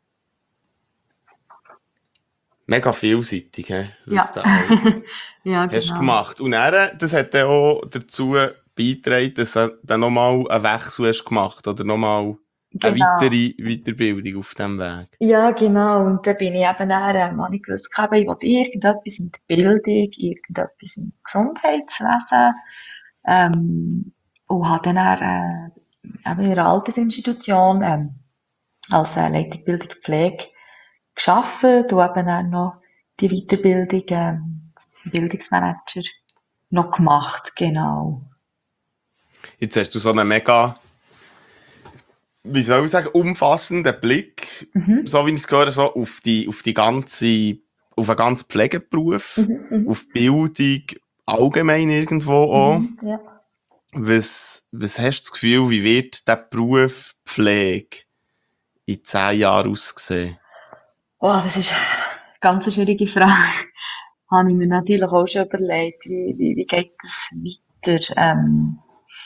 Speaker 1: Mega vielseitig, he, was
Speaker 2: Ja.
Speaker 1: du alles
Speaker 2: Ja,
Speaker 1: hast
Speaker 2: genau.
Speaker 1: gemacht. Und dann, das hat dann auch dazu beigetragen, dass du dann nochmal einen Wechsel hast gemacht oder nochmal eine
Speaker 2: Genau.
Speaker 1: weitere Weiterbildung auf diesem Weg.
Speaker 2: Ja, genau. Und dann bin ich eben dann, ähm, habe ich gewusst, ich wollte irgendetwas mit Bildung, irgendetwas im Gesundheitswesen, ähm, und habe dann, äh, eben in einer Altersinstitution, ähm, als äh, Leitung Bildung Pflege gearbeitet und eben dann noch die Weiterbildung, ähm, zum Bildungsmanager noch gemacht, genau.
Speaker 1: Jetzt hast du so einen mega, wie soll ich sagen, umfassenden Blick,
Speaker 2: Mhm.
Speaker 1: so wie ich es gehöre, so auf die, auf die ganze, auf einen ganzen Pflegeberuf,
Speaker 2: Mhm, mhm,
Speaker 1: auf Bildung, allgemein irgendwo auch.
Speaker 2: mhm, ja.
Speaker 1: Was, was hast du das Gefühl, wie wird der Beruf Pflege in zehn Jahren aussehen?
Speaker 2: Oh, das ist eine ganz schwierige Frage. Habe ich mir natürlich auch schon überlegt, wie, wie, wie geht es weiter? Ähm,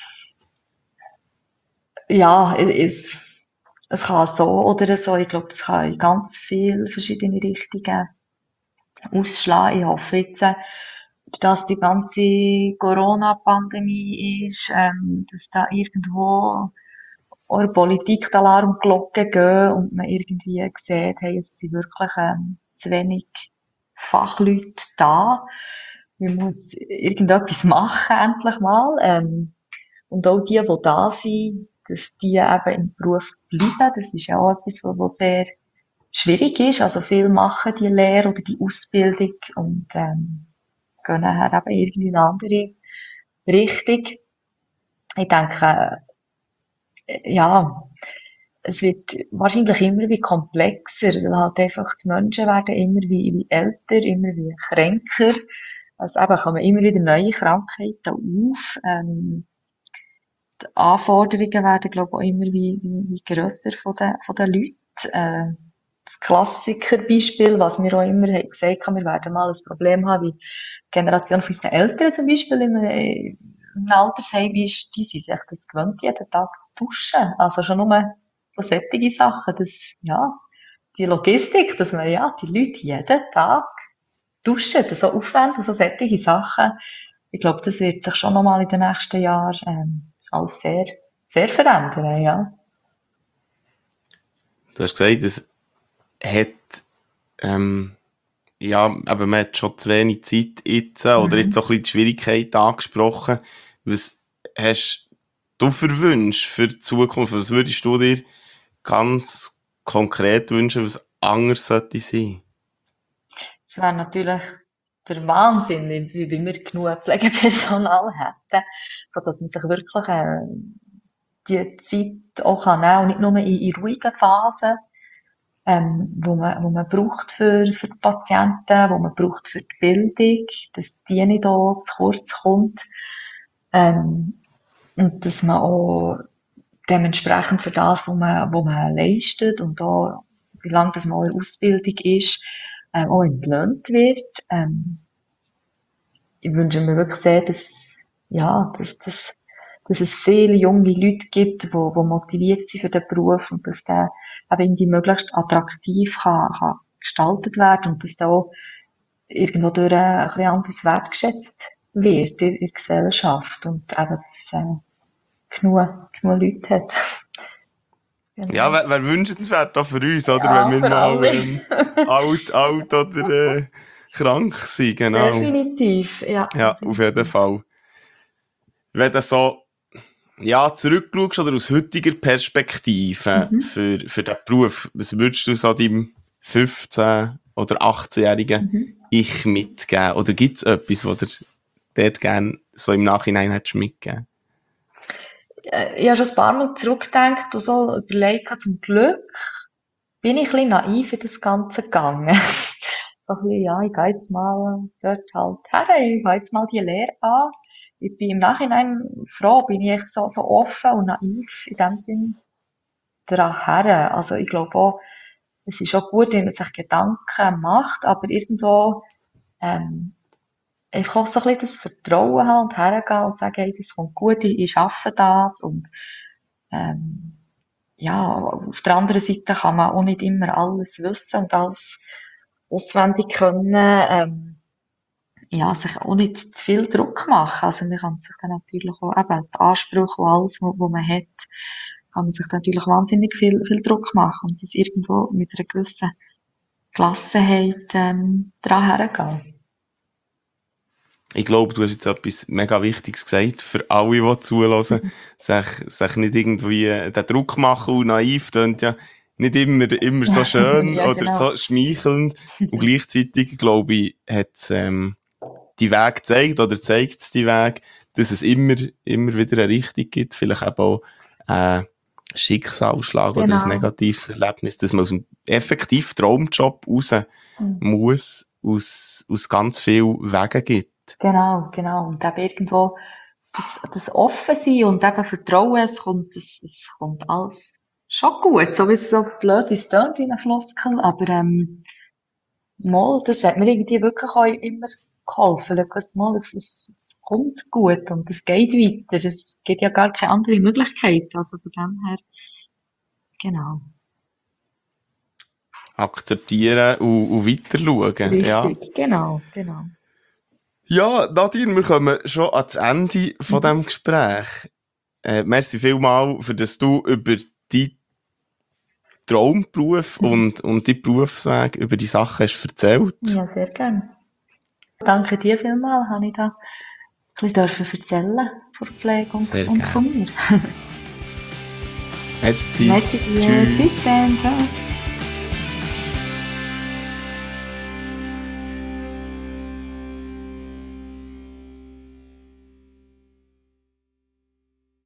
Speaker 2: ja, es, es kann so oder so. Ich glaube, das kann in ganz viele verschiedene Richtungen ausschlagen. Ich hoffe jetzt, äh, dass die ganze Corona-Pandemie ist, ähm, dass da irgendwo auch in der Politik die Alarmglocken gehen und man irgendwie sieht, hey, es sind wirklich ähm, zu wenig Fachleute da. Man muss irgendetwas machen, endlich mal. Ähm, und auch die, die da sind, dass die eben im Beruf bleiben. Das ist ja auch etwas, was, was sehr schwierig ist. Also viele machen die Lehre oder die Ausbildung und ähm, gehen nachher eben irgendwie in eine andere Richtung. Ich denke, äh, ja, es wird wahrscheinlich immer wie komplexer, weil halt einfach die Menschen werden immer wie, wie älter, immer wie kränker. Also eben kommen immer wieder neue Krankheiten auf. Ähm, die Anforderungen werden, glaube ich, auch immer wie, wie, wie grösser von den, von den Leuten. Äh, das Klassikerbeispiel, was wir auch immer haben gesagt haben, wir werden mal ein Problem haben, wie die Generation von unseren Eltern zum Beispiel im, äh, im Altersheim ist, die sind sich das gewöhnt, jeden Tag zu duschen. Also schon nur so solche Sachen, das, ja, die Logistik, dass man, ja, die Leute jeden Tag duschen, so aufwendig, so solche Sachen. Ich glaube, das wird sich schon nochmal in den nächsten Jahren, ähm, alles sehr, sehr verändern, ja.
Speaker 1: Du hast gesagt, es hat, ähm, ja, aber man hat schon zu wenig Zeit jetzt, äh, oder jetzt
Speaker 2: Mhm.
Speaker 1: so ein bisschen die Schwierigkeit angesprochen. Was hast du für Wünsche für die Zukunft? Was würdest du dir ganz konkret wünschen, was anders sollte sein?
Speaker 2: Es wäre natürlich der Wahnsinn, wie, wie wir genug Pflegepersonal hätten, so dass man sich wirklich äh, die Zeit auch kann nehmen und nicht nur in, in ruhigen Phasen, ähm, wo man, wo man braucht für, für die Patienten, wo man braucht für die Bildung, dass die nicht auch zu kurz kommt, ähm, und dass man auch dementsprechend für das, wo man, wo man leistet und da, wie lange das mal in Ausbildung ist, ähm, auch entlöhnt wird. Ähm, ich wünsche mir wirklich sehr, dass, ja, dass, dass, dass es viele junge Leute gibt, die, die motiviert sind für den Beruf und dass der eben irgendwie möglichst attraktiv kann, kann gestaltet werden und dass da auch irgendwo durch ein bisschen anders wertgeschätzt wird in, in der Gesellschaft und eben, dass es äh, genug, genug Leute hat.
Speaker 1: Ja,
Speaker 2: Genau.
Speaker 1: wäre wär wünschenswert auch für uns, oder? Wenn
Speaker 2: Ja,
Speaker 1: wir
Speaker 2: für
Speaker 1: mal
Speaker 2: alle.
Speaker 1: ähm, alt, alt oder äh, krank sind, genau.
Speaker 2: Definitiv, ja,
Speaker 1: Ja, auf jeden
Speaker 2: definitiv.
Speaker 1: Fall. Wenn du so ja, zurückschaust oder aus heutiger Perspektive
Speaker 2: Mhm.
Speaker 1: für, für den Beruf, was würdest du so deinem fünfzehn- oder achtzehnjährigen
Speaker 2: Mhm.
Speaker 1: Ich mitgeben? Oder gibt es etwas, was du dort gerne so im Nachhinein hättest mitgeben?
Speaker 2: Äh, Ich habe schon ein paar Mal zurückgedacht und so überlegt, habe, zum Glück bin ich ein bisschen naiv in das Ganze gegangen. So ein bisschen, ja, ich gehe jetzt mal dort halt her, ich gehe jetzt mal die Lehre an. Ich bin im Nachhinein froh, bin ich echt so, so offen und naiv in dem Sinn daran her. Also ich glaube auch, es ist auch gut, wenn man sich Gedanken macht, aber irgendwo ähm, einfach auch so ein bisschen das Vertrauen haben und hergehen und sagen, hey, das kommt gut, ich, ich schaffe das und ähm, ja, auf der anderen Seite kann man auch nicht immer alles wissen und alles auswendig können. Ähm, ja, sich auch nicht zu viel Druck machen. Also man kann sich dann natürlich auch eben die Ansprüche und alles, was man hat, kann man sich dann natürlich wahnsinnig viel, viel Druck machen und das irgendwo mit einer gewissen Gelassenheit ähm, dran hergehen.
Speaker 1: Ich glaube, du hast jetzt etwas mega Wichtiges gesagt für alle, die zuhören. Sich, sich nicht irgendwie den Druck machen und naiv tönt ja nicht immer, immer so schön
Speaker 2: Ja,
Speaker 1: oder
Speaker 2: genau.
Speaker 1: so schmeichelnd. Und gleichzeitig, glaube ich, hat ähm, die Weg gezeigt oder zeigt es die Weg, dass es immer, immer wieder eine Richtung gibt. Vielleicht eben auch ein Schicksalsschlag oder ein
Speaker 2: Genau.
Speaker 1: negatives Erlebnis, dass man aus einem effektiv Traumjob raus
Speaker 2: Mhm.
Speaker 1: muss, aus, aus ganz vielen Wegen gibt.
Speaker 2: Genau, genau. Und eben irgendwo das, das offen sein und eben Vertrauen, es kommt, es, es kommt alles schon gut. So wie es so blöd ist, tönt wie eine Floskel, aber ähm, mal, das hat mir irgendwie wirklich auch immer geholfen. Lukas, mal, es, es, es kommt gut und es geht weiter. Es gibt ja gar keine andere Möglichkeit. Also von dem her, genau.
Speaker 1: Akzeptieren und, und weiter schauen. Ja.
Speaker 2: Richtig, genau, genau.
Speaker 1: Ja, Nadine, wir kommen schon ans Ende von
Speaker 2: Mhm.
Speaker 1: diesem Gespräch. Äh, merci vielmals, für dass du über deinen Traumberuf
Speaker 2: Mhm.
Speaker 1: und, und deinen Berufsweg, über die Sachen hast erzählt.
Speaker 2: Ja, sehr gerne. Danke dir vielmals, habe ich da ein bisschen dürfen erzählen von der Pflege und,
Speaker 1: Sehr
Speaker 2: und von
Speaker 1: gerne.
Speaker 2: mir.
Speaker 1: Merci.
Speaker 2: Merci dir. Tschüss,
Speaker 1: Tschüss.
Speaker 2: dann. Ciao.